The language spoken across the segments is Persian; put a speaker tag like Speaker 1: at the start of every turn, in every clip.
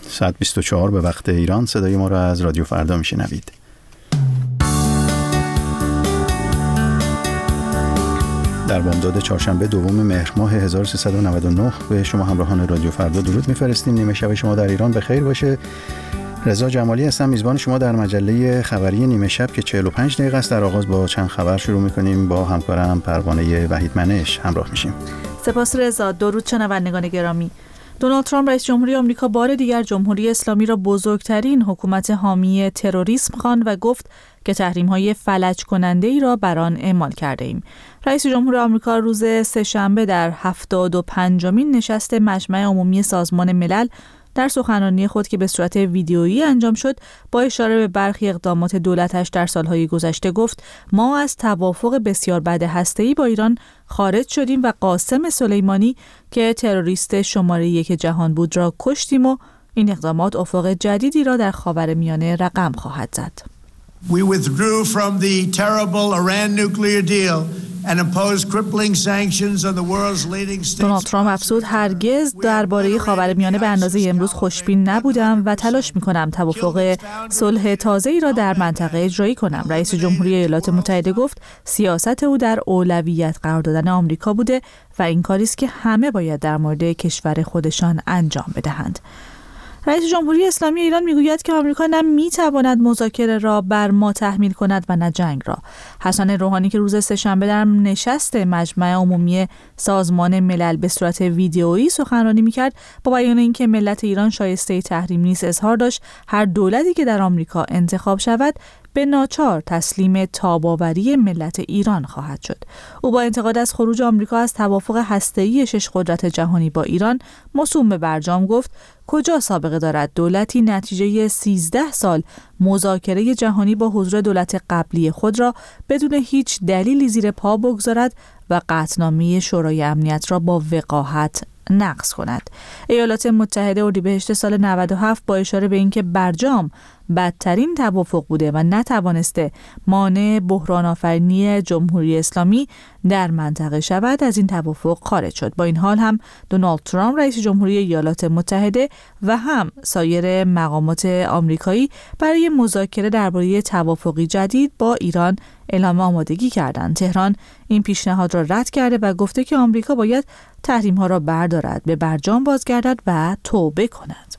Speaker 1: ساعت 24 به وقت ایران صدای ما را از رادیو فردا میشنوید. در بامداد چهارشنبه دوم مهر ماه 1399 به شما همراهان رادیو فردا درود میفرستیم. نیمه شب شما در ایران بخیر باشه. رضا جمالی هستم، میزبان شما در مجله خبری نیمه شب که 45 دقیقه است. در آغاز با چند خبر شروع میکنیم. با همکارم پروانه وحید منش همراه میشیم.
Speaker 2: سپاس رضا. درود شنوندگان گرامی. دونالد ترامپ رئیس جمهوری آمریکا بار دیگر جمهوری اسلامی را بزرگترین حکومت حامی تروریسم خواند و گفت که تحریم‌های فلج کننده‌ای را بر آن اعمال کرده ایم. رئیس جمهور آمریکا روز سه‌شنبه در 75مین نشست مجمع عمومی سازمان ملل در سخنرانی خود که به صورت ویدیویی انجام شد با اشاره به برخی اقدامات دولتش در سالهای گذشته گفت ما از توافق بسیار بد هسته‌ای با ایران خارج شدیم و قاسم سلیمانی که تروریست شماره 1 جهان بود را کشتیم و این اقدامات افق جدیدی را در خاورمیانه رقم خواهد زد.
Speaker 3: We withdrew from the terrible Iran nuclear deal and imposed crippling sanctions on the world's leading states.
Speaker 2: دونالد ترامپ افزود هرگز درباره خاورمیانه به اندازه امروز خوشبین نبودم و تلاش می‌کنم توافق صلح تازه‌ای را در منطقه اجرایی کنم. رئیس جمهوری ایالات متحده گفت سیاست او در اولویت قرار دادن آمریکا بوده و این کاری است که همه باید در مورد کشور خودشان انجام بدهند. رئیس جمهوری اسلامی ایران میگوید که آمریکا نه میتواند مذاکره را بر ما تحمیل کند و نه جنگ را. حسن روحانی که روز سه‌شنبه در نشست مجمع عمومی سازمان ملل به صورت ویدیویی سخنرانی میکرد با بیان اینکه ملت ایران شایسته تحریم نیست اظهار داشت هر دولتی که در آمریکا انتخاب شود به ناچار تسلیم تاب‌آوری ملت ایران خواهد شد. او با انتقاد از خروج آمریکا از توافق هسته‌ای 6 قدرت جهانی با ایران موسوم به برجام گفت کجا سابقه دارد دولتی نتیجه 13 سال مذاکره جهانی با حضور دولت قبلی خود را بدون هیچ دلیلی زیر پا بگذارد و قطعنامه شورای امنیت را با وقاحت نقض کند. ایالات متحده اردیبهشت سال 97 با اشاره به اینکه برجام بدترین توافق بوده و نتوانسته مانع بحران آفرینی جمهوری اسلامی در منطقه شود از این توافق خارج شد. با این حال هم دونالد ترامپ رئیس جمهوری ایالات متحده و هم سایر مقامات آمریکایی برای مذاکره درباره توافقی جدید با ایران اعلام آمادگی کردند. تهران این پیشنهاد را رد کرده و گفته که آمریکا باید تحریم‌ها را بردارد، به برجام بازگردد و توبه کند.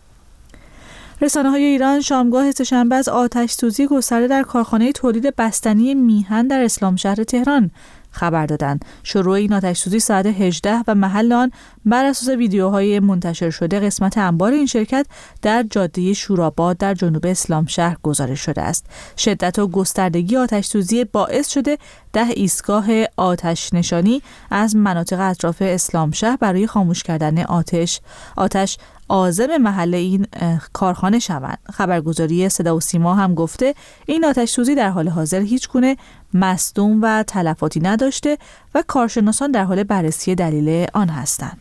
Speaker 2: رسانه‌های ایران شامگاه سه‌شنبه از آتش‌سوزی گسترده در کارخانه تولید بستنی میهن در اسلامشهر تهران خبر دادند. شروع این آتش‌سوزی ساعت 18 و محل آن بر اساس ویدیوهای منتشر شده قسمت انبار این شرکت در جاده شوراباد در جنوب اسلامشهر گزارش شده است. شدت و گستردگی آتش‌سوزی باعث شده 10 ایستگاه آتش نشانی از مناطق اطراف اسلامشهر برای خاموش کردن آتش عازم محل این کارخانه شوند. خبرگزاری صدا و سیما هم گفته این آتش سوزی در حال حاضر هیچ گونه مصدوم و تلفاتی نداشته و کارشناسان در حال بررسی دلیل آن هستند.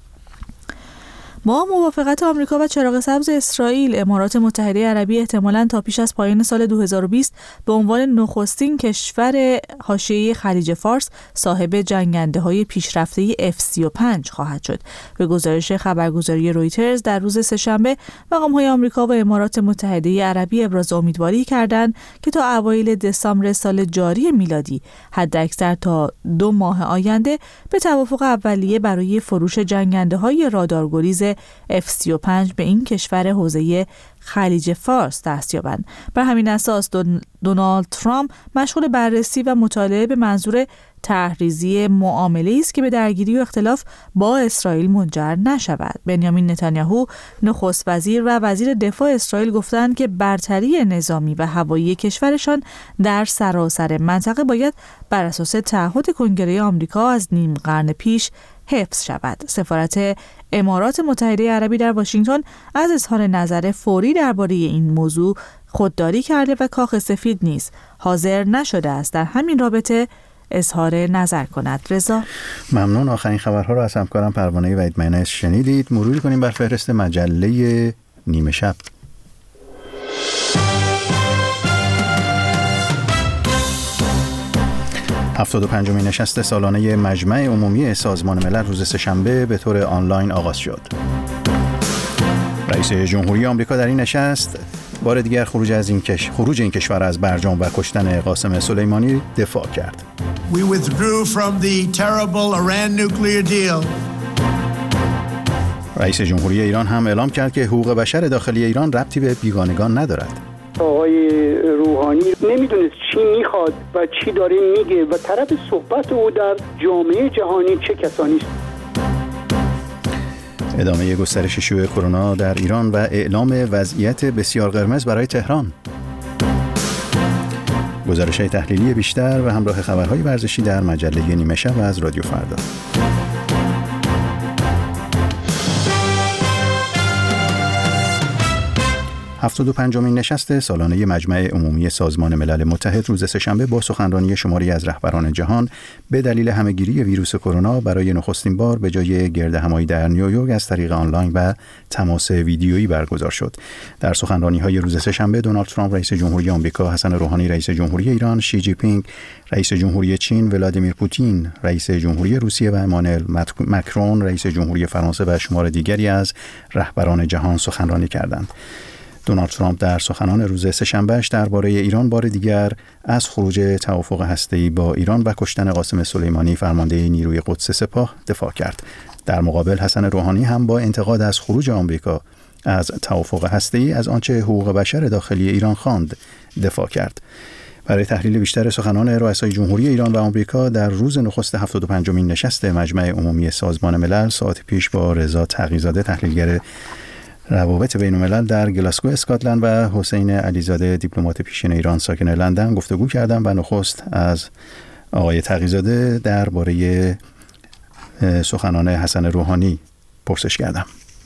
Speaker 2: با موافقت آمریکا و چراغ سبز اسرائیل، امارات متحده عربی احتمالاً تا پیش از پایان سال 2020 به عنوان نخستین کشور حاشیه خلیج فارس صاحب جنگنده‌های پیشرفته F-35 خواهد شد. به گزارش خبرگزاری رویترز در روز سه‌شنبه مقام‌های آمریکا و امارات متحده عربی ابراز امیدواری کردند که تا اوایل دسامبر سال جاری میلادی حداکثر تا 2 ماه آینده به توافق اولیه برای فروش جنگنده‌های رادارگریز F-35 به این کشور حوزه خلیج فارس دست یابند. بر همین اساس دونالد ترامپ مشغول بررسی و مطالعه به منظور طرح‌ریزی معامله‌ای است که به درگیری و اختلاف با اسرائیل منجر نشود. بنیامین نتانیاهو نخست وزیر و وزیر دفاع اسرائیل گفتند که برتری نظامی و هوایی کشورشان در سراسر منطقه باید بر اساس تعهد کنگره آمریکا از نیم قرن پیش حفظ شود. سفارت امارات متحده عربی در واشنگتن از اظهار نظر فوری درباره این موضوع خودداری کرده و کاخ سفید نیز حاضر نشده است در همین رابطه اظهار نظر کند. رضا
Speaker 1: ممنون. آخرین خبرها رو از همکارم پروانه وحید منش شنیدید. مروری کنیم بر فهرست مجله نیمه شب. 75مین نشست سالانه مجمع عمومی سازمان ملل روز سه‌شنبه به طور آنلاین آغاز شد. رئیس جمهوری آمریکا در این نشست بار دیگر خروج این کشور از برجام و کشتن قاسم سلیمانی دفاع کرد.
Speaker 3: We withdrew from the terrible Iran nuclear deal.
Speaker 1: رئیس جمهوری ایران هم اعلام کرد که حقوق بشر داخلی ایران ربطی به بیگانگان ندارد.
Speaker 4: آقای روحانی نمیدونست چی میخواد و چی داره میگه و طرف صحبت او در جامعه جهانی چه کسانی است.
Speaker 1: ادامه گسترش شیوع کرونا در ایران و اعلام وضعیت بسیار قرمز برای تهران. گزارش‌های تحلیلی بیشتر و همراه خبرهای ورزشی در مجله نیمه شب از رادیو فردا. 75مین نشست سالانه مجمع عمومی سازمان ملل متحد روز سه‌شنبه با سخنرانی شماری از رهبران جهان به دلیل همه‌گیری ویروس کرونا برای نخستین بار به جای گردهمایی در نیویورک از طریق آنلاین و تماس ویدیویی برگزار شد. در سخنرانی‌های روز سه‌شنبه دونالد ترامپ رئیس جمهوری آمریکا، حسن روحانی رئیس جمهوری ایران، شی جی پینگ رئیس جمهوری چین، ولادیمیر پوتین رئیس جمهوری روسیه و امانوئل مکرون رئیس جمهوری فرانسه و شمار دیگری از رهبران جهان سخنرانی کردند. دونالد ترامپ در سخنان روز سه‌شنبه‌اش درباره ایران بار دیگر از خروج توافق هسته‌ای با ایران و کشتن قاسم سلیمانی فرمانده نیروی قدس سپاه دفاع کرد. در مقابل حسن روحانی هم با انتقاد از خروج آمریکا از توافق هسته‌ای از آنچه حقوق بشر داخلی ایران خواند دفاع کرد. برای تحلیل بیشتر سخنان رؤسای جمهوری ایران و آمریکا در روز نخست 75مین نشست مجمع عمومی سازمان ملل ساعت پیش با رضا تقی‌زاده تحلیلگر روابط بین‌الملل در گلاسگو اسکاتلند و حسین علیزاده دیپلمات پیشین ایران ساکن لندن گفتگو کردم و نخست از آقای تقی‌زاده درباره سخنان حسن روحانی پرسش کردم.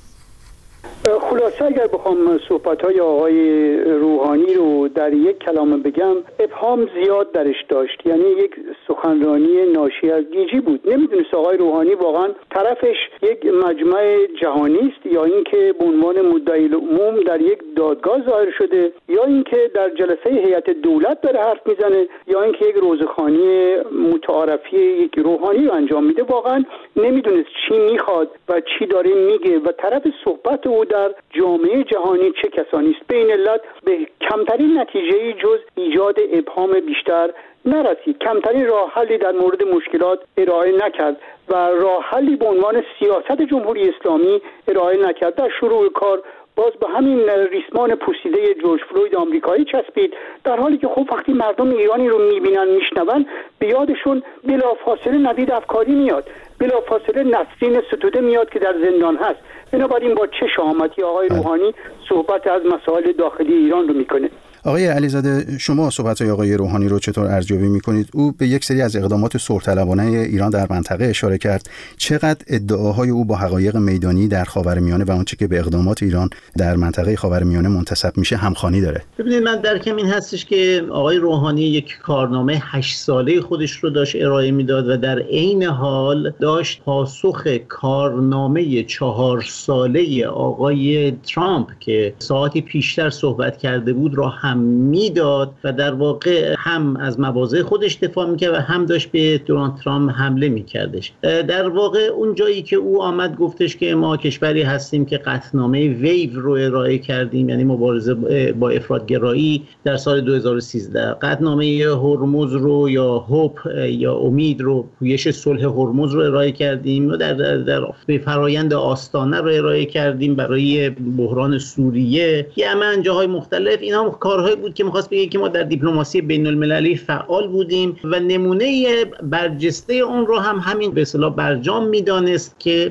Speaker 4: خلاصه اگر بخوام صحبت‌های آقای روحانی رو در یک کلام بگم، ابهام زیاد درش داشت. یعنی یک سخنرانی ناشی از گیجی بود. نمیدونست آقای روحانی واقعا طرفش یک مجمع جهانی است یا اینکه به عنوان مدعی العموم در یک دادگاه ظاهر شده، یا اینکه در جلسه هیئت دولت داره حرف میزنه، یا اینکه یک روزخوانی متعارفی یک روحانی رو انجام میده. واقعا نمیدونست چی میخواد و چی داره میگه و طرف صحبت او در جامعه جهانی چه کسانی است. بین علت به کمترین نتیجه‌ای جز ایجاد ابهام بیشتر نرسید. کمترین راه حلی در مورد مشکلات ارائه نکرد و راه حلی به عنوان سیاست جمهوری اسلامی ارائه نکرد. در شروع کار باز به همین ریسمان پوسیده جورج فلوید آمریکایی چسبید، در حالی که خب وقتی مردم ایرانی رو میبینن میشنون به یادشون بلافاصله نوید افکاری میاد، بلافاصله نسرین ستوده میاد که در زندان هست. بنابراین با چه شهامتی آقای روحانی صحبت از مسائل داخلی ایران رو میکنه.
Speaker 1: آقای علیزاده، شما صحبت‌های آقای روحانی رو چطور ارزیابی می‌کنید؟ او به یک سری از اقدامات صلح‌طلبانه ایران در منطقه اشاره کرد. چقدر ادعاهای او با حقایق میدانی در خاورمیانه و آنچه که به اقدامات ایران در منطقه خاورمیانه منتسب میشه همخوانی داره؟
Speaker 5: ببینید، من درکم این هستش که آقای روحانی یک کارنامه 8 ساله خودش رو داشت ارائه میداد و در عین حال داشت پاسخ کارنامه 4 ساله آقای ترامپ که ساعتی پیشتر صحبت کرده بود را هم میداد و در واقع هم از مواضع خودش دفاع میکرد و هم داشت به دونالد ترامپ حمله میکردش. در واقع اون جایی که او آمد گفتش که ما کشوری هستیم که قطعنامه ویو رو ارائه کردیم، یعنی مبارزه با افراط‌گرایی در سال 2013، قطعنامه هرمز رو یا هوپ یا امید رو، پویش صلح هرمز رو ارائه کردیم و در فرایند آستانه رو ارائه کردیم برای بحران سوریه، یمن، جاهای مختلف. اینا کارهایی بود که می‌خواست بگه که ما در دیپلماسی بین‌المللی فعال بودیم و نمونه برجسته اون رو هم همین به اصطلاح برجام می‌دانست که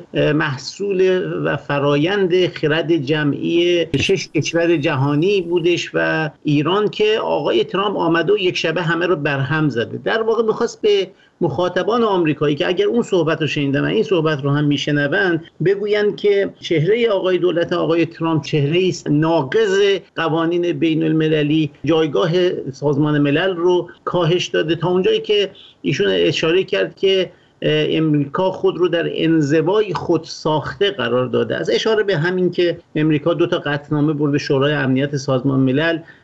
Speaker 5: محصول و فرایند خرد جمعی 6 کشور جهانی بودش و ایران که آقای ترامپ آمده و یک شبه همه رو برهم زده. در واقع می‌خواست به مخاطبان آمریکایی که اگر اون صحبت رو شنیدن و این صحبت رو هم میشنوند بگویند که چهره آقای دولت آقای ترامپ چهره است ناقض قوانین بین المللی، جایگاه سازمان ملل رو کاهش داده، تا اونجایی که ایشون اشاره کرد که امریکا خود رو در انزوای خود ساخته قرار داده. از اشاره به همین که امریکا 2 تا قطعنامه برده شورای امنیت سازمان ملل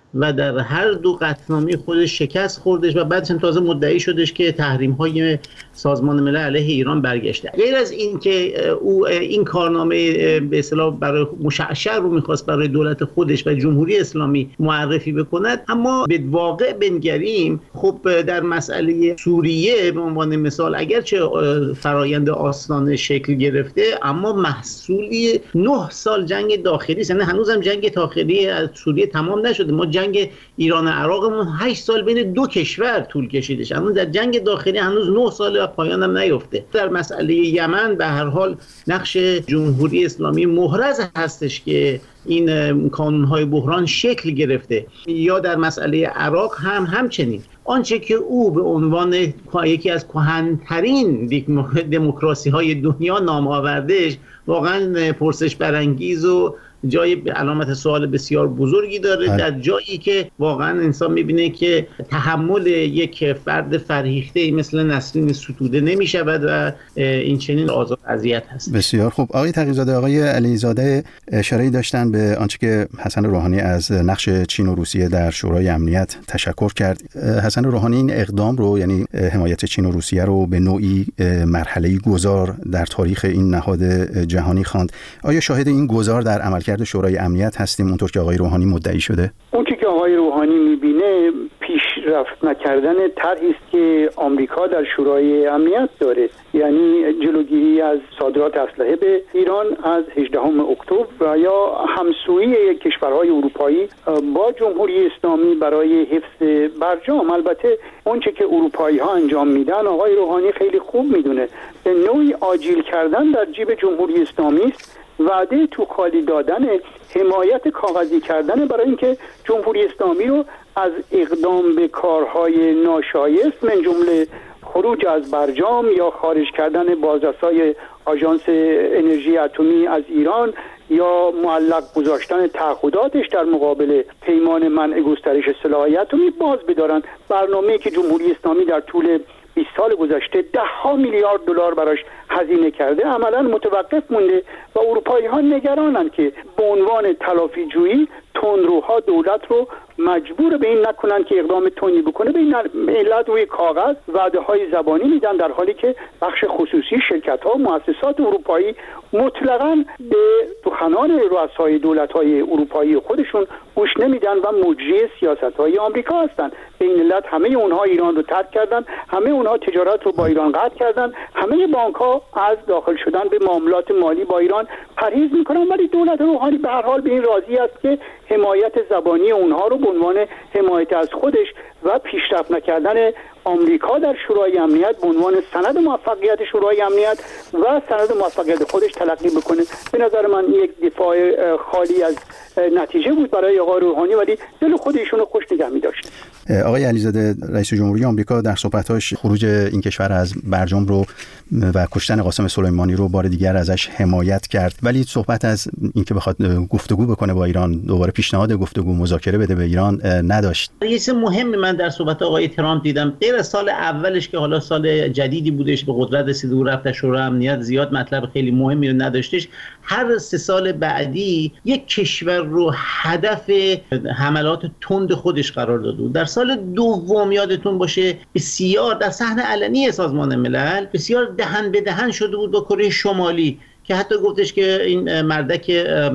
Speaker 5: و در هر دو قطعنامه خودش شکست خوردش و بعدش تازه مدعی شدش که تحریم‌های سازمان ملل علیه ایران برگشته. غیر از این که او این کارنامه به اصطلاح برای مشعشع رو می‌خواست برای دولت خودش و جمهوری اسلامی معرفی بکند، اما به واقع بنگریم خب در مسئله سوریه به عنوان مثال اگرچه فرایند آستانه شکل گرفته اما محصولی 9 سال جنگ داخلی است. یعنی هنوزم جنگ داخلی از سوریه تمام نشده. ما جنگ ایران و عراقمون 8 سال بین دو کشور طول کشیدش. اما در جنگ داخلی هنوز 9 سال و پایانم نیفته. در مسئله یمن به هر حال نقش جمهوری اسلامی محرز هستش که این کانون‌های بحران شکل گرفته. یا در مسئله عراق همچنین آنچه که او به عنوان یکی از کهن‌ترین دموکراسی‌های دنیا نام آوردهش واقعا پرسش برانگیز و جای علامت سوال بسیار بزرگی داره، در جایی که واقعا انسان میبینه که تحمل یک فرد فرهیخته مثل نسرین ستوده نمیشود و این چنین آزار اذیت هست.
Speaker 1: بسیار خوب. آقای تقی‌زاده، آقای علیزاده اشاره‌ای داشتن به آنچه که حسن روحانی از نقش چین و روسیه در شورای امنیت تشکر کرد. حسن روحانی این اقدام رو، یعنی حمایت چین و روسیه رو، به نوعی مرحله‌ای گذار در تاریخ این نهاد جهانی خواند. آیا شاهد این گذار در عملکرد شورای امنیت هستیم اونطور که آقای روحانی مدعی شده؟
Speaker 4: اون که آقای روحانی میبینه پیشرفت نکردن طرحی است که آمریکا در شورای امنیت داره، یعنی جلوگیری از صادرات اسلحه به ایران از 18 اکتبر و یا همسویی کشورهای اروپایی با جمهوری اسلامی برای حفظ برجام. البته اونچه که اروپایی ها انجام میدن آقای روحانی خیلی خوب میدونه، به نوعی آجیل کردن در جیب جمهوری اسلامی است، وعده تو خالی دادن، حمایت کاغذی کردن برای اینکه جمهوری اسلامی رو از اقدام به کارهای ناشایست من جمله خروج از برجام یا خارج کردن بازرسای آژانس انرژی اتمی از ایران یا معلق گذاشتن تعهداتش در مقابل پیمان منع گسترش سلاح اتمی باز بدارن. برنامه‌ای که جمهوری اسلامی در طول 20 سال گذشته 10 میلیارد دلار براش هزینه کرده عملاً متوقف مونده و اروپایی ها نگرانن که به عنوان تلافی جویی تندروها دولت رو مجبور به این نکنن که اقدام تندی بکنه. به این علت روی کاغذ وعده های زبانی میدن، در حالی که بخش خصوصی، شرکت ها، مؤسسات اروپایی مطلقاً به سخنان رؤسای دولت های اروپایی خودشون گوش نمیدن و مجری سیاست های آمریکا هستن. به این علت همه اونها ایران رو ترک کردن، همه اونها تجارت رو با ایران قطع کردن، همه بانک ها از داخل شدن به معاملات مالی با ایران پرهیز میکنن، ولی دولت روحانی به هر حال به این راضی است که حمایت زبانی اونها رو به عنوان حمایت از خودش و پیشرفت نکردن آمریکا در شورای امنیت به عنوان سند موفقیت شورای امنیت و سند موفقیت خودش تلقی بکنه. به نظر من یک دفاع خالی از نتیجه بود برای آقای روحانی، ولی دل خود ایشونو خوش نگه می‌داشت.
Speaker 1: آقای علیزاده، رئیس جمهوری آمریکا در صحبت‌هاش خروج این کشور از برجام رو و کشتن قاسم سلیمانی رو بار دیگر ازش حمایت کرد، ولی صحبت از اینکه بخواد گفتگو بکنه با ایران، دوباره پیشنهاد گفتگو مذاکره بده به ایران نداشت.
Speaker 5: یه چیز مهمی من در صحبت آقای ترامپ دیدم، غیر از سال اولش که حالا سال جدیدی بودش به قدرت رسید و رفت شورای امنیت، زیاد مطلب خیلی مهمی رو نداشتش. هر 3 سال بعدی یک کشور رو هدف حملات تند خودش قرار داده بود. در سال دوم یادتون باشه بسیار در صحنه علنی سازمان ملل بسیار دهن به دهن شده بود با کره شمالی که حتی گفتش که این مردک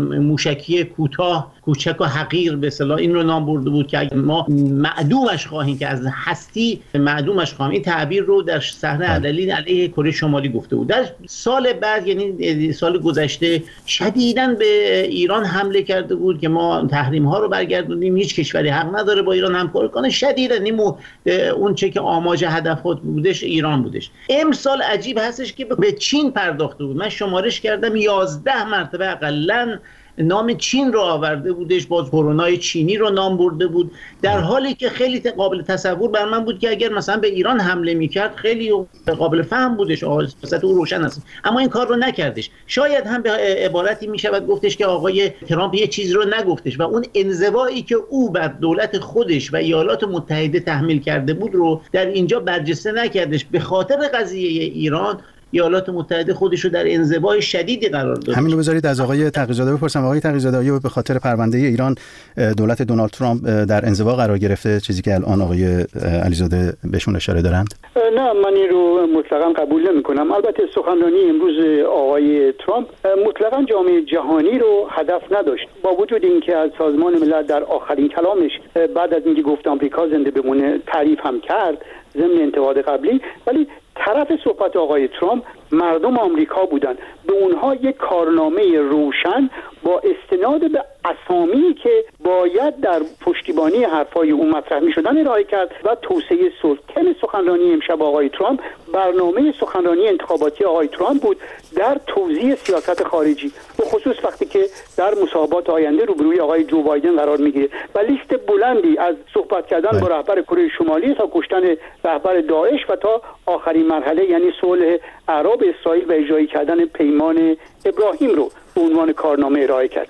Speaker 5: موشکی کوچک و حقیر به اصطلاح این رو نام برده بود که اگه ما معدومش خواهیم که از هستی معدومش خواهیم، این تعبیر رو در صحنه علنی علیه کره شمالی گفته بود. در سال بعد یعنی سال گذشته شدیداً به ایران حمله کرده بود که ما تحریم ها رو برگردونیم، هیچ کشوری حق نداره با ایران همکاری کنه. شدیداً اون چه که آماج هدفات بودش ایران بودش. امسال عجیب هستش که به چین پرداخته بود. من شمارش کردم 11 مرتبه حداقل نام چین رو آورده بودش، باز کرونای چینی رو نام برده بود، در حالی که خیلی قابل تصور بر من بود که اگر مثلا به ایران حمله میکرد خیلی قابل فهم بودش، سیاست او روشن است، اما این کار رو نکردش. شاید هم به عبارتی میشود گفتش که آقای ترامپ یه چیز رو نگفتش و اون انزوایی که او بر دولت خودش و ایالات متحده تحمیل کرده بود رو در اینجا برجسته نکردش. به خاطر قضیه ایران ایالات متحده خودش رو در انزوای شدیدی قرار داده.
Speaker 1: همین رو بذارید از آقای تقی‌زاده بپرسم. آقای تقی‌زاده، آیا به خاطر پرونده ایران دولت دونالد ترامپ در انزوا قرار گرفته، چیزی که الان آقای علیزاده بهشون اشاره دارند؟
Speaker 4: نه، من این رو مطلقاً قبول نمی‌کنم. البته سخنرانی امروز آقای ترامپ مطلقاً جامعه جهانی رو هدف نداشت، با وجود اینکه از سازمان ملل در آخرین کلامش بعد از اینکه گفت آمریکا زنده بمونه تعریف هم کرد ضمن انتقاد قبلی، ولی طرف صحبت آقای ترامپ مردم آمریکا بودن. به اونها یک کارنامه روشن با استناد به اسامی که باید در پشتیبانی حرفای اون مطرح می‌شدن ارائه کرد و توسعه صلح. تم سخنرانی امشب آقای ترامپ برنامه سخنرانی انتخاباتی آقای ترامپ بود در توزیع سیاست خارجی، به خصوص وقتی که در مصاحبات آینده روبروی آقای جو بایدن قرار میگیره و لیست بلندی از صحبت کردن با رهبر کره شمالی تا کشتن رهبر داعش و تا آخرین مرحله یعنی صلح عرب اسرائیل و اجرایی کردن پیمان ابراهیم رو به عنوان کارنامه ارائه کرد.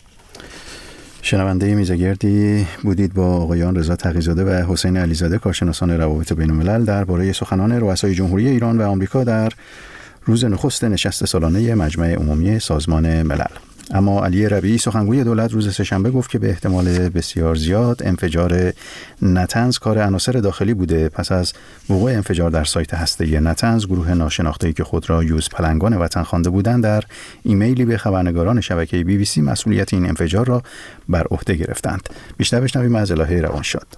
Speaker 1: شنونده میزگردی بودید با آقایان رضا تقی‌زاده و حسین علیزاده، کارشناسان روابط بین‌الملل، درباره سخنان رؤسای جمهوری ایران و آمریکا در روز نخست نشست سالانه مجمع عمومی سازمان ملل. اما علی ربیعی سخنگوی دولت روز سه‌شنبه گفت که به احتمال بسیار زیاد انفجار نتنز کار عناصر داخلی بوده. پس از وقوع انفجار در سایت هسته‌ای نتنز، گروه ناشناخته‌ای که خود را یوز پلنگان وطن خوانده بودند در ایمیلی به خبرنگاران شبکه BBC مسئولیت این انفجار را بر عهده گرفتند. بیشتر بشنویم از الهه روانشاد.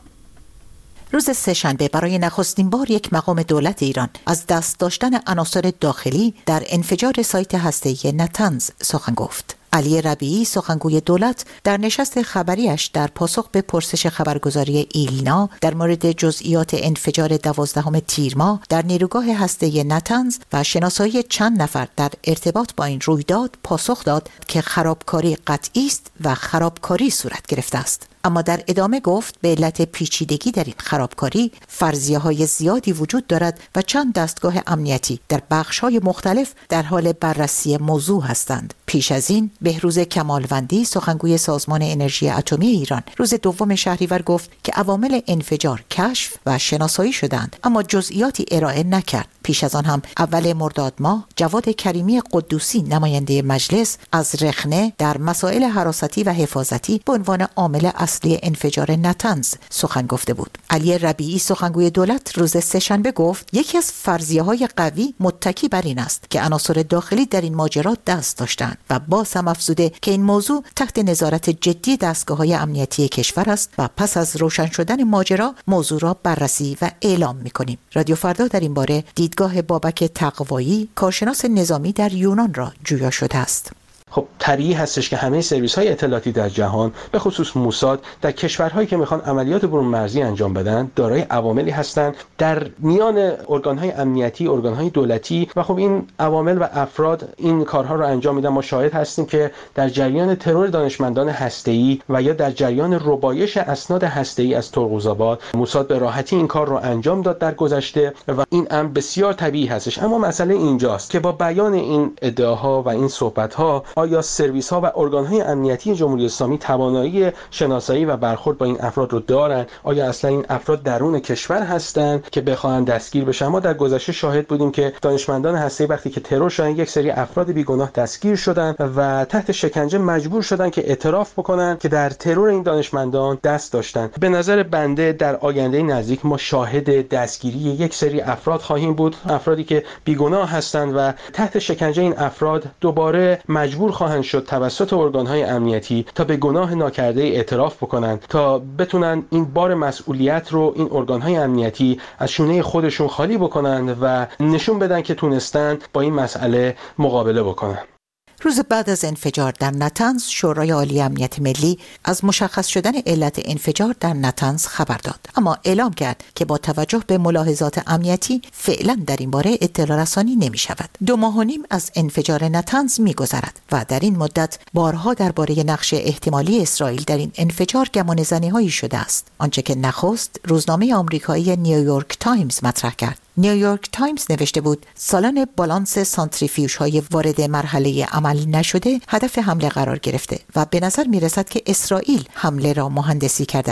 Speaker 6: روز سه‌شنبه برای نخستین بار یک مقام دولت ایران از دست داشتن عناصر داخلی در انفجار سایت هسته‌ای نتنز سخن گفت. علی ربیعی سخنگوی دولت در نشست خبریش در پاسخ به پرسش خبرگزاری ایلنا در مورد جزئیات انفجار 12 تیر ماه در نیروگاه هسته‌ای نتنز و شناسایی چند نفر در ارتباط با این رویداد پاسخ داد که خرابکاری قطعی است و خرابکاری صورت گرفته است. اما در ادامه گفت به علت پیچیدگی در این خرابکاری فرضیه‌های زیادی وجود دارد و چند دستگاه امنیتی در بخش‌های مختلف در حال بررسی موضوع هستند. پیش از این بهروز کمالوندی سخنگوی سازمان انرژی اتمی ایران روز 2 شهریور گفت که عوامل انفجار کشف و شناسایی شدند اما جزئیاتی ارائه نکرد. پیش از آن هم اول مرداد ماه جواد کریمی قدوسی نماینده مجلس از رخنه در مسائل حراستی و حفاظتی به عنوان عامل اصلی انفجار نتنز سخن گفته بود. علی ربیعی سخنگوی دولت روز سه‌شنبه گفت یکی از فرضیه‌های قوی متکی بر این است که عناصر داخلی در این ماجرا دست داشتند و باز هم افزوده که این موضوع تحت نظارت جدی دستگاه‌های امنیتی کشور است و پس از روشن شدن ماجرا موضوع را بررسی و اعلام می‌کنیم. رادیو فردا در این باره دیدگاه بابک تقوایی کارشناس نظامی در یونان را جویا شده است.
Speaker 7: خب طبیعی هستش که همه سرویس‌های اطلاعاتی در جهان به خصوص موساد در کشورهایی که میخوان عملیات برون مرزی انجام بدن دارای عواملی هستند در میان ارگان‌های امنیتی، ارگان‌های دولتی و خب این عوامل و افراد این کارها رو انجام میدن. ما شاهد هستیم که در جریان ترور دانشمندان هسته‌ای و یا در جریان ربایش اسناد هسته‌ای از ترقوزآباد موساد به راحتی این کار رو انجام داد در گذشته و این امر بسیار طبیعی هستش. اما مسئله اینجاست که با بیان این ادعاها و این صحبت‌ها آیا سرویس‌ها و ارگان‌های امنیتی جمهوری اسلامی توانایی شناسایی و برخورد با این افراد رو دارن؟ آیا اصلا این افراد درون کشور هستند که بخواهند دستگیر بشن؟ ما در گذشته شاهد بودیم که دانشمندان هسته‌ای وقتی که ترور شدن یک سری افراد بیگناه دستگیر شدن و تحت شکنجه مجبور شدن که اعتراف بکنن که در ترور این دانشمندان دست داشتن. به نظر بنده در آینده نزدیک ما شاهد دستگیری یک سری افراد خواهیم بود، افرادی که بیگناه هستند و تحت شکنجه این افراد دوباره مجبور خواهند شد توسط ارگان‌های امنیتی تا به گناه ناکرده اعتراف بکنند تا بتونن این بار مسئولیت رو این ارگان‌های امنیتی از شونه خودشون خالی بکنند و نشون بدن که تونستن با این مسئله مقابله بکنن.
Speaker 6: روز بعد از انفجار در نتنز شورای عالی امنیت ملی از مشخص شدن علت انفجار در نتنز خبر داد، اما اعلام کرد که با توجه به ملاحظات امنیتی فعلا در این باره اطلاع رسانی نمی شود. 2.5 ماه از انفجار نتنز می گذرد و در این مدت بارها درباره نقش احتمالی اسرائیل در این انفجار گمانه‌زنی هایی شده است، آنچه که نخست روزنامه آمریکایی نیویورک تایمز مطرح کرد. نیویورک تایمز نوشته بود سالن بالانس سانتریفیوژهای وارد مرحله عمل نشده هدف حمله قرار گرفته و به نظر می رسد که اسرائیل حمله را مهندسی کرده است.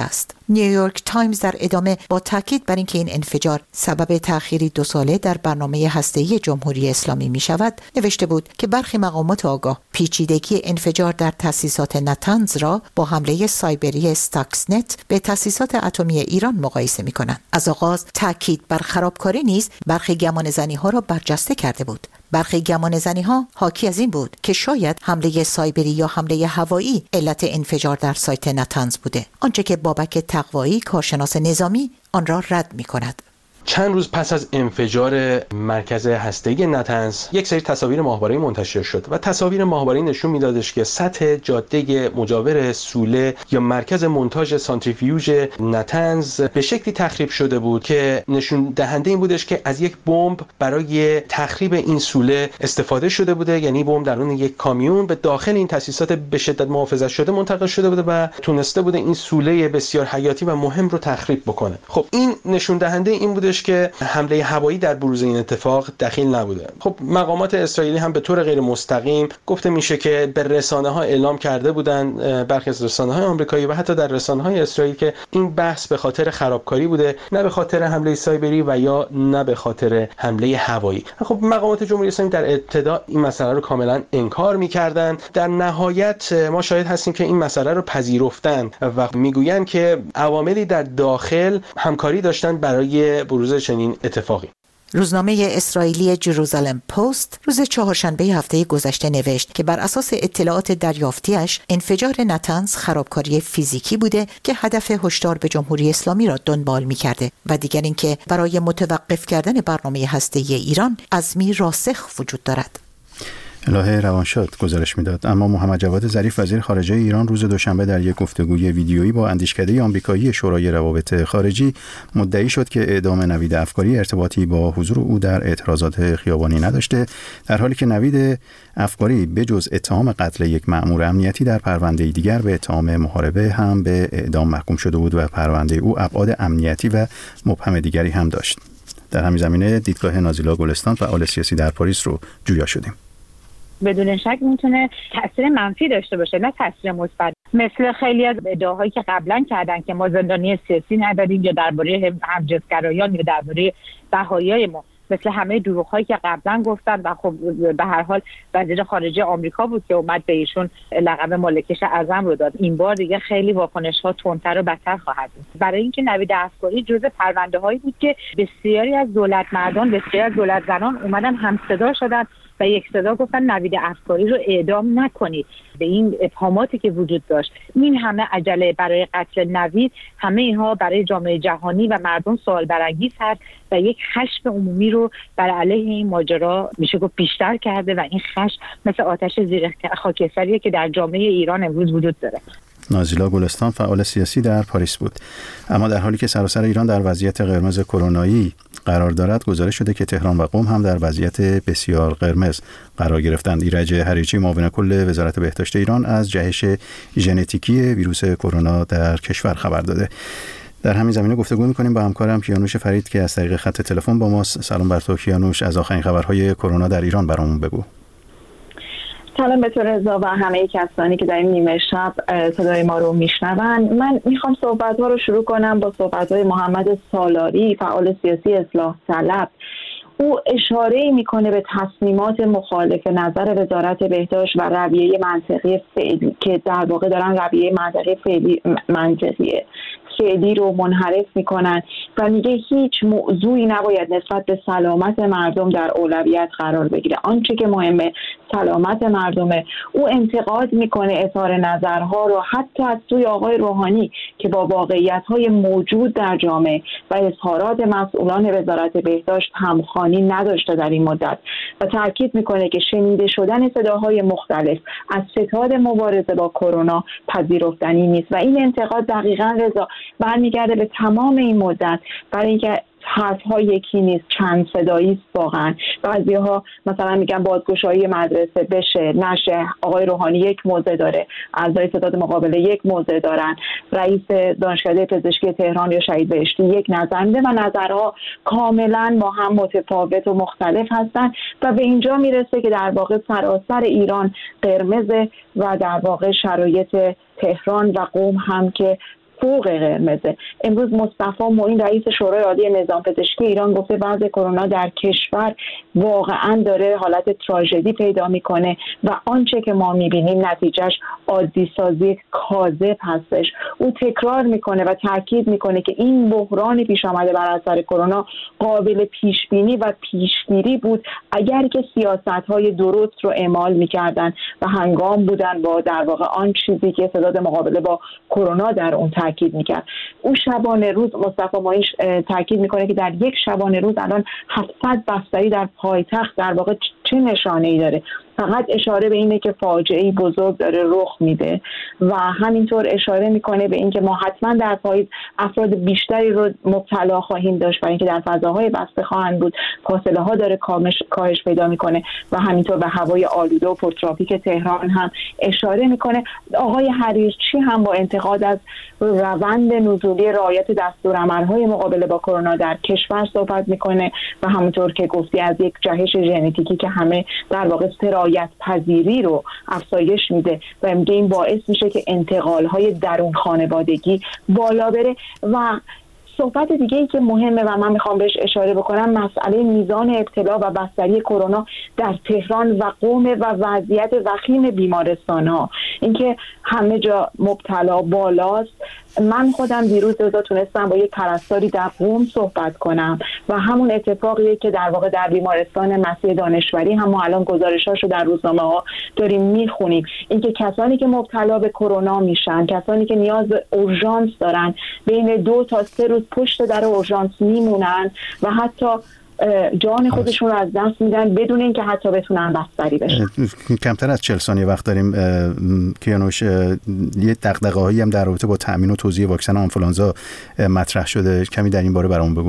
Speaker 6: نیویورک تایمز در ادامه با تاکید بر اینکه این انفجار سبب تأخیری 2 ساله در برنامه هسته‌ای جمهوری اسلامی می شود نوشته بود که برخی مقامات آگاه پیچیدگی انفجار در تأسیسات نتنز را با حمله سایبری استاکسنت به تأسیسات اتمی ایران مقایسه می کنند. از آغاز تاکید بر خرابکاری نیز برخی گمانه‌زنی‌ها را برجسته کرده بود. برخی گمانه‌زنی‌ها حاکی از این بود که شاید حمله سایبری یا حمله هوایی علت انفجار در سایت نتنز بوده، آنچه که بابک تقوایی کارشناس نظامی آن را رد می‌کند.
Speaker 7: چند روز پس از انفجار مرکز هسته‌ای نتنز یک سری تصاویر ماهواره‌ای منتشر شد و تصاویر ماهواره‌ای نشون می‌دادش که سطح جاده مجاور سوله یا مرکز مونتاژ سانتریفیوژ نتنز به شکلی تخریب شده بود که نشون دهنده این بودش که از یک بمب برای تخریب این سوله استفاده شده بوده، یعنی بمب درون یک کامیون به داخل این تأسیسات به شدت محافظت شده منتقل شده بوده و تونسته بوده این سوله بسیار حیاتی و مهم رو تخریب بکنه. خب این نشون دهنده این بوده که حمله هوایی در بروز این اتفاق دخیل نبوده. خب مقامات اسرائیلی هم به طور غیر مستقیم گفته میشه که به رسانه‌ها اعلام کرده بودن، برخی از رسانه‌های آمریکایی و حتی در رسانه‌های اسرائیل، که این بحث به خاطر خرابکاری بوده، نه به خاطر حمله سایبری و یا نه به خاطر حمله هوایی. خب مقامات جمهوری اسلامی در ابتدا این مسئله رو کاملا انکار می‌کردند. در نهایت ما شاهد هستیم که این مسئله رو پذیرفتن و میگویند که عواملی در داخل همکاری داشتن برای بروز چنین اتفاقی.
Speaker 6: روزنامه اسرائیلی جروزالم پست روز چهارشنبه هفته گذشته نوشت که بر اساس اطلاعات دریافتیش انفجار نتنز خرابکاری فیزیکی بوده که هدف هشدار به جمهوری اسلامی را دنبال می‌کرده و دیگر اینکه برای متوقف کردن برنامه هسته‌ای ایران عزمی راسخ وجود دارد.
Speaker 1: الهه روانشاد گزارش میداد. اما محمد جواد ظریف وزیر خارجه ایران روز دوشنبه در یک گفتگوی ویدیویی با اندیشکده آمریکایی شورای روابط خارجی مدعی شد که اعدام نوید افکاری ارتباطی با حضور او در اعتراضات خیابانی نداشته، در حالی که نوید افکاری بجز اتهام قتل یک مأمور امنیتی در پرونده دیگر به اتهام محاربه هم به اعدام محکوم شده بود و پرونده او ابعاد امنیتی و مبهم دیگری هم داشت. در همین زمینه دیدگاه نازیلا گلستان فعال سیاسی در پاریس رو جویا شدیم.
Speaker 8: بدون شک میتونه تاثیر منفی داشته باشه نه تاثیر مثبت. مثل خیلی از ادعاهایی که قبلا کردن که ما زندانی سیاسی نداریم یا درباره همجنسگرایان یا درباره بهاییای ما، مثل همه دروغ‌هایی که قبلا گفتن. و خب به هر حال وزیر خارجه آمریکا بود که اومد به ایشون لقب مالکش اعظم رو داد. این بار دیگه خیلی واکنش‌ها تندتر و بدتر خواهد بود، برای اینکه نوید افکاری جزء پرونده‌هایی بود که بسیاری از دولتمردان، بسیاری از دولت‌زنان اومدن همصدا شدن و یک صدا گفتن نوید افکاری رو اعدام نکنید. به این ابهاماتی که وجود داشت، این همه عجله برای قتل نوید، همه اینها برای جامعه جهانی و مردم سوال برانگیز هست و یک خشم عمومی رو بر علیه این ماجرا میشه گفت بیشتر کرده و این خشم مثل آتش زیر خاکستریه که در جامعه ایران امروز وجود داره.
Speaker 1: نازیلا گلستان فعال سیاسی در پاریس بود. اما در حالی که سراسر ایران در وضعیت قرمز کرونایی قرار دارد، گزارش شده که تهران و قم هم در وضعیت بسیار قرمز قرار گرفتند. ایرج حریچی معاون کل وزارت بهداشت ایران از جهش ژنتیکی ویروس کرونا در کشور خبر داده. در همین زمینه گفتگو می‌کنیم با همکارم کیانوش فرید که از طریق خط تلفن با ماست. سلام بر تو کیانوش، از آخرین خبرهای کرونا در ایران برامون بگو.
Speaker 9: سلام به تو رضا و همه کسانی که در این نیمه شب صدای ما رو میشنون. من میخوام صحبت‌ها رو شروع کنم با صحبت‌های محمد سالاری، فعال سیاسی اصلاح طلب. او اشاره میکنه به تصمیمات مخالف نظر وزارت بهداشت و رویه منطقی فعلی که در واقع دارن رویه منطقی فعلی رو منحرف میکنن و میگه هیچ موضوعی نباید نسبت به سلامت مردم در اولویت قرار بگیره. آنچه که مهمه سلامت مردمه. او انتقاد میکنه اظهار نظرها رو حتی از سوی آقای روحانی که با واقعیت‌های موجود در جامعه و اظهارات مسئولان وزارت بهداشت همخوانی نداشته در این مدت و تاکید میکنه که شنیده شدن صداهای مختلف از ستاد مبارزه با کرونا پذیرفتنی نیست و این انتقاد دقیقاً رضا برمیگرده به تمام این مدت، برای اینکه حرف‌ها یکی نیست، چند صدایی است واقعا. بعضی‌ها مثلا میگن بازگشایی مدرسه بشه نشه، آقای روحانی یک موضع داره، اعضای ستاد مقابله یک موضع دارن، رئیس دانشکده پزشکی تهران یا شهید بهشتی یک نظر میده و نظرها کاملا با هم متفاوت و مختلف هستن و به اینجا میرسه که در واقع سراسر ایران قرمز و در واقع شرایط تهران و قم هم که فوق قرمزه. امروز مصطفی معین رئیس شورای عالی نظام پزشکی ایران گفته وضع کرونا در کشور واقعا داره حالت تراژدی پیدا میکنه و آنچه که ما میبینیم نتیجهش عادی سازی کاذب هستش. او تکرار میکنه و تاکید میکنه که این بحران پیش آمده بر اثر کرونا قابل پیش بینی و پیشگیری بود اگر که سیاست‌های درست رو اعمال میکردن و هنگام بودن با در واقع آن چیزی که سداد مقابله با کرونا در اون تاکید میکرد. او شبانه روز مصطفی معین تاکید میکنه که در یک شبانه روز الان 700 بستری در پایتخت در واقع چه نشانه‌ای داره. فقط اشاره به اینه که فاجعه‌ای بزرگ داره رخ میده و همینطور اشاره میکنه به اینکه ما حتما در پاییز افراد بیشتری رو مبتلا خواهیم داشت برای اینکه در فضاهای بسته خواهند بود، فاصله ها داره کاهش پیدا میکنه و همینطور به هوای آلوده و پرترافیک تهران هم اشاره میکنه. آقای حریرچی هم با انتقاد از روند نزولی رعایت دستورالعمل‌های مقابله با کرونا در کشور صحبت میکنه و همونطور که گفتی از یک جهش ژنتیکی که همه در واقع سرایت پذیری رو افزایش میده و میگه این باعث میشه که انتقال‌های درون خانوادگی بالا بره. و صحبت دیگه ای که مهمه و من میخوام بهش اشاره بکنم مسئله میزان ابتلا و بستری کرونا در تهران و قم و وضعیت وخیم بیمارستان‌ها، اینکه همه جا مبتلا بالاست. من خودم دیروز تونستم با یک پرستاری در قم صحبت کنم و همون اتفاقیه که در واقع در بیمارستان مسیح دانشوری هم ما الان گزارشاشو در روزنامه‌ها داریم میخونیم، اینکه کسانی که مبتلا به کرونا میشن، کسانی که نیاز به اورژانس دارن، بین 2 تا 3 روز پشت در اورژانس میمونن و حتی جان خودشون رو از دست میدن بدون اینکه حتی بتونن بستری بشن.
Speaker 1: کمتر از 40 ثانیه وقت داریم. کیانوش، یه دغدغه‌هایی هم در رابطه با تامین و توزیع واکسن آنفولانزا مطرح شده، کمی در این باره برامون بگو.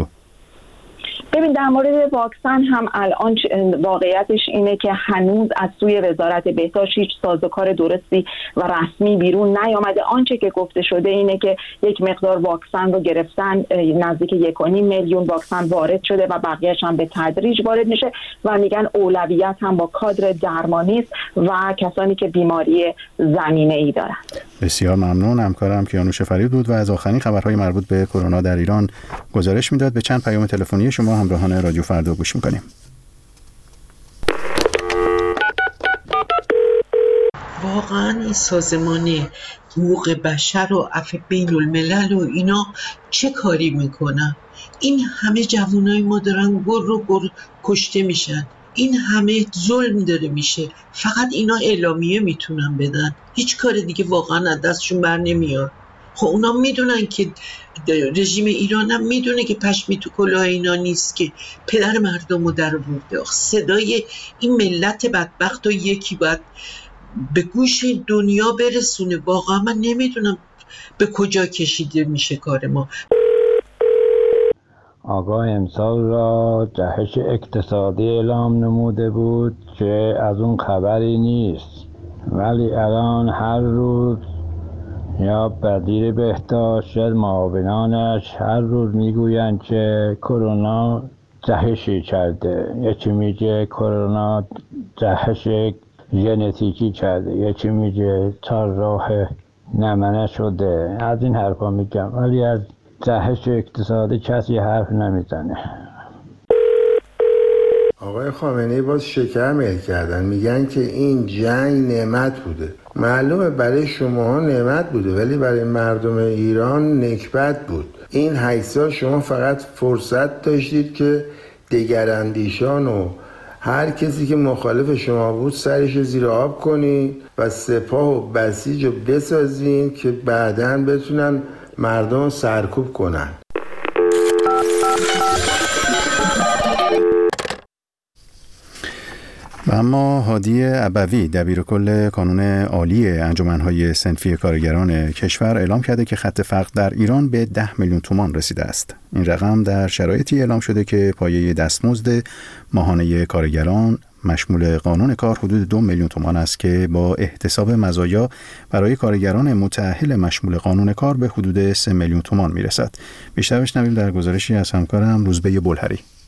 Speaker 9: ببین در مورد واکسن هم الان واقعیتش اینه که هنوز از سوی وزارت بهداشت هیچ سازوکار درستی و رسمی بیرون نیامده. آنچه که گفته شده اینه که یک مقدار واکسن رو گرفتن، نزدیک 1.5 میلیون واکسن وارد شده و بقیه‌اش هم به تدریج وارد میشه و میگن اولویت هم با کادر درمانی است و کسانی که بیماری زمینه‌ای دارن.
Speaker 1: بسیار ممنون. همکارم کیانوش فرید بود و از آخرین خبرهای مربوط به کرونا در ایران گزارش میداد. به چند پیام تلفنی شما همراهان رادیو فردا گوش میکنیم.
Speaker 10: واقعا این سازمان حقوق بشر و عفو بین الملل و اینا چه کاری میکنن؟ این همه جوانای ما دارن گر کشته میشن، این همه ظلم داره میشه، فقط اینا اعلامیه میتونن بدن، هیچ کار دیگه واقعا از دستشون بر نمیاد. خب اونا میدونن که رژیم ایران هم میدونه که پشمی تو کلاه اینا نیست که پدر مردم رو در آورده. صدای این ملت بدبخت رو یکی باید به گوش دنیا برسونه. واقعا من نمیدونم به کجا کشیده میشه کار ما.
Speaker 11: آقای امسال را جهش اقتصادی اعلام نموده بود که از اون خبری نیست، ولی الان هر روز یا بدیر بهداشت یا معاونانش هر روز میگویند که کرونا جهشی کرده، یکی میگه کرونا جهش ژنتیکی کرده، یکی میگه طراح نمنه شده. از این حرفا میگم، ولی از جهش اقتصادی کسی حرف نمیزنه.
Speaker 12: آقای خامنه‌ای باز شکر میل کردن، میگن که این جنگ نعمت بوده. معلومه برای شماها نعمت بوده ولی برای مردم ایران نکبت بود. این 8 سال شما فقط فرصت داشتید که دگراندیشان و هر کسی که مخالف شما بود سرش زیر آب کنید و سپاه و بسیج رو بسازین که بعداً بتونن مردم سرکوب کنن.
Speaker 1: و اما هادی ابوی دبیرکل کانون عالی انجمن‌های صنفی کارگران کشور اعلام کرده که خط فقر در ایران به 10 میلیون تومان رسیده است. این رقم در شرایطی اعلام شده که پایه دستمزد ماهانه کارگران مشمول قانون کار حدود 2 میلیون تومان است که با احتساب مزایا برای کارگران متأهل مشمول قانون کار به حدود 3 میلیون تومان میرسد. بیشتر بشنویم در گزارشی از همکارم روزبه بلهری.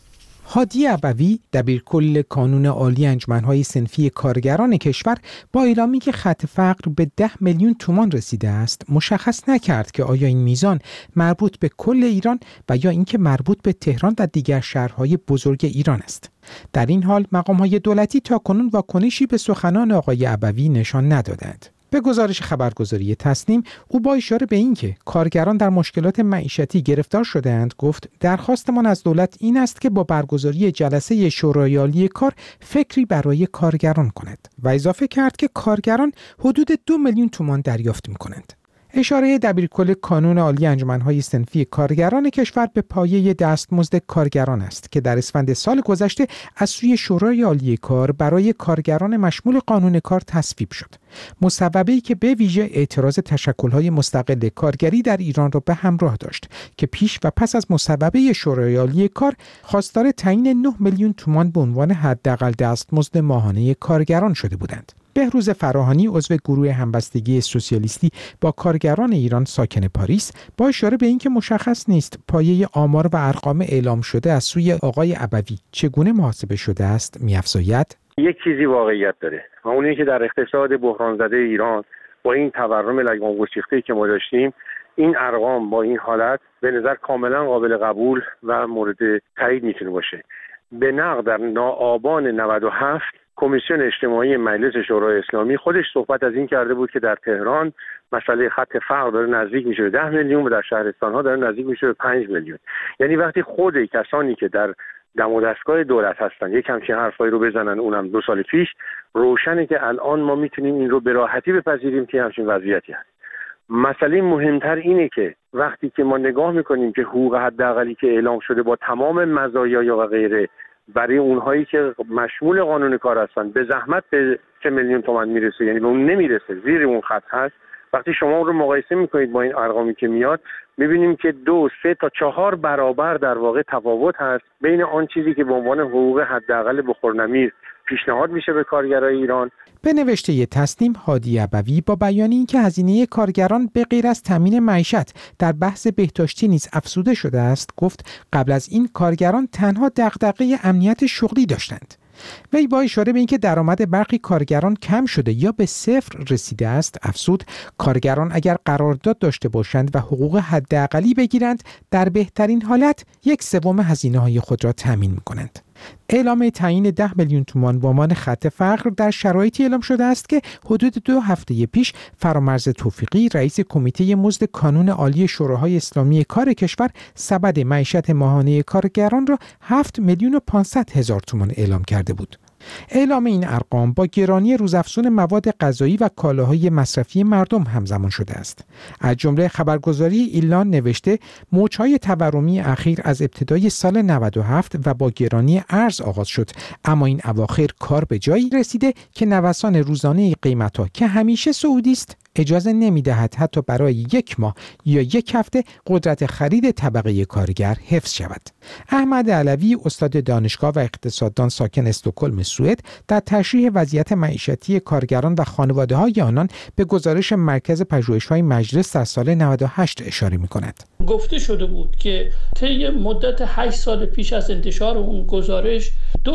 Speaker 13: هادی ابوی دبیرکل کانون عالی انجمن‌های صنفی کارگران کشور با اعلامی که خط فقر به 10 میلیون تومان رسیده است مشخص نکرد که آیا این میزان مربوط به کل ایران و یا اینکه مربوط به تهران و دیگر شهرهای بزرگ ایران است. در این حال مقام‌های دولتی تاکنون واکنشی به سخنان آقای ابوی نشان ندادند. به گزارش خبرگزاری تصنیم، او با اشاره به اینکه کارگران در مشکلات معیشتی گرفتار شده‌اند گفت درخواستمان از دولت این است که با برگزاری جلسه شورای عالی کار فکری برای کارگران کند و اضافه کرد که کارگران حدود 2 میلیون تومان دریافت می‌کنند. اشاره دبیرکل کانون عالی انجمن‌های صنفی کارگران کشور به پایه دستمزد کارگران است که در اسفند سال گذشته از سوی شورای عالی کار برای کارگران مشمول قانون کار تصویب شد. مصوبه‌ای که به ویژه اعتراض تشکل‌های مستقل کارگری در ایران را به همراه داشت که پیش و پس از مصوبه شورای عالی کار خواستار تعیین 9 میلیون تومان به عنوان حداقل دستمزد ماهانه کارگران شده بودند. بهروز فراهانی عضو گروه همبستگی سوسیالیستی با کارگران ایران ساکن پاریس با اشاره به اینکه مشخص نیست پایه آمار و ارقام اعلام شده از سوی آقای ابوی چگونه محاسبه شده است می‌افزاید:
Speaker 14: یک چیزی واقعیت داره و اون اینه که در اقتصاد بحران زده ایران با این تورم لگام گسیخته‌ای که ما داشتیم، این ارقام با این حالت به نظر کاملا قابل قبول و مورد تایید میتونه باشه. به نقل در آبان 97 کمیسیون اجتماعی مجلس شورای اسلامی خودش صحبت از این کرده بود که در تهران مسئله خط فقر داره نزدیک میشه به 10 میلیون و در شهرستان‌ها داره نزدیک میشه به 5 میلیون. یعنی وقتی خود کسانی که در دم و دستگاه دولت هستن یک همچین حرفایی رو بزنن، اونم 2 سال پیش، روشنه که الان ما میتونیم این رو به راحتی بپذیریم که همچین وضعیتی هست. مسئله مهمتر اینه که وقتی که ما نگاه میکنیم که حقوق حداقلی که اعلام شده با تمام مزایا و غیره برای اونهایی که مشمول قانون کار هستن به زحمت به 3 میلیون تومان میرسه، یعنی به اون نمیرسه، زیر اون خط هست. وقتی شما اون رو مقایسه میکنید با این ارقامی که میاد، میبینیم که 2، 3 تا 4 برابر در واقع تفاوت هست بین آن چیزی که به عنوان حقوق حداقل بخورنمیر پیشنهاد میشه به کارگرای ایران.
Speaker 13: به نوشته تصنیم، هادی ابوی با بیان اینکه هزینه کارگران به غیر از تامین معیشت در بحث بهداشتی نیز افزوده شده است، گفت قبل از این کارگران تنها دغدغه امنیت شغلی داشتند. وی با اشاره به اینکه درآمد برخی کارگران کم شده یا به صفر رسیده است افزود کارگران اگر قرارداد داشته باشند و حقوق حداقلی بگیرند در بهترین حالت 1/3 هزینه‌های خود را تامین می‌کنند. اعلام تعیین 10 میلیون تومان به عنوان خط فقر در شرایطی اعلام شده است که حدود 2 هفته پیش فرامرز توفیقی رئیس کمیته مزد کانون عالی شوراهای اسلامی کار کشور سبد معیشت ماهانه کارگران را 7 میلیون و 500 هزار تومان اعلام کرده بود. اعلام این ارقام با گرانی روزافزون مواد غذایی و کالاهای مصرفی مردم همزمان شده است. از جمله خبرگزاری ایلان نوشته موج‌های تورمی اخیر از ابتدای سال 97 و با گرانی ارز آغاز شد، اما این اواخر کار به جایی رسیده که نوسان روزانه قیمت‌ها که همیشه صعودی است اجازه نمی‌دهد حتی برای 1 ماه یا 1 هفته قدرت خرید طبقه کارگر حفظ شود. احمد علوی استاد دانشگاه و اقتصاددان ساکن استکهلم سوئد در تشریح وضعیت معیشتی کارگران و خانواده‌های آنان به گزارش مرکز پژوهش‌های مجلس در سال 98 اشاره می‌کند.
Speaker 15: گفته شده بود که طی مدت 8 سال پیش از انتشار اون گزارش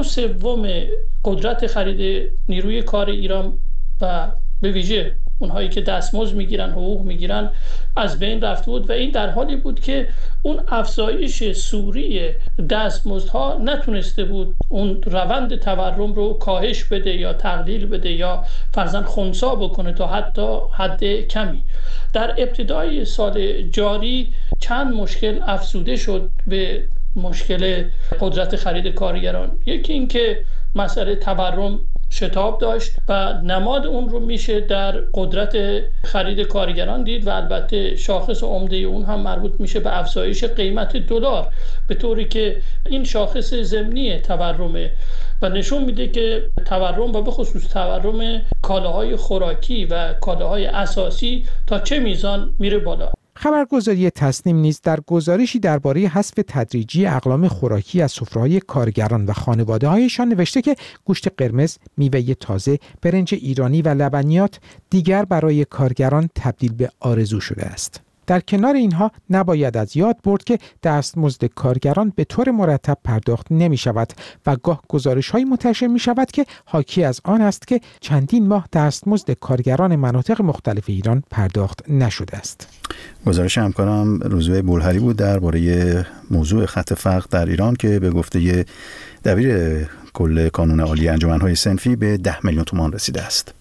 Speaker 15: 2/3 قدرت خرید نیروی کار ایران و به ویژه اونهایی که دستمزد میگیرن، حقوق میگیرن، از بین رفته بود و این در حالی بود که اون افزایش سوری دستمزدها نتونسته بود اون روند تورم رو کاهش بده یا تقلیل بده یا فرضاً خنثی بکنه تا حتی حد کمی. در ابتدای سال جاری چند مشکل افزوده شد به مشکل قدرت خرید کارگران. یکی این که مسئله تورم شتاب داشت و نماد اون رو میشه در قدرت خرید کارگران دید و البته شاخص عمده اون هم مربوط میشه به افزایش قیمت دلار، به طوری که این شاخص ضمنی تورمه و نشون میده که تورم و به خصوص تورم کالاهای خوراکی و کالاهای اساسی تا چه میزان میره بالا.
Speaker 13: خبرگزاری تصنیم نیز در گزارشی درباره حذف تدریجی اقلام خوراکی از سفره‌های کارگران و خانواده‌هایشان نوشته که گوشت قرمز، میوه تازه، برنج ایرانی و لبنیات دیگر برای کارگران تبدیل به آرزو شده است. در کنار اینها نباید از یاد برد که دستمزد کارگران به طور مرتب پرداخت نمی شود و گاه گزارش‌هایی منتشر می شود که حاکی از آن است که چندین ماه دستمزد کارگران مناطق مختلف ایران پرداخت نشده است.
Speaker 1: گزارش همکارم روزبه بولهری بود درباره موضوع خط فقر در ایران که به گفته دبیر کل کانون عالی انجمن‌های صنفی به 10 میلیون تومان رسیده است.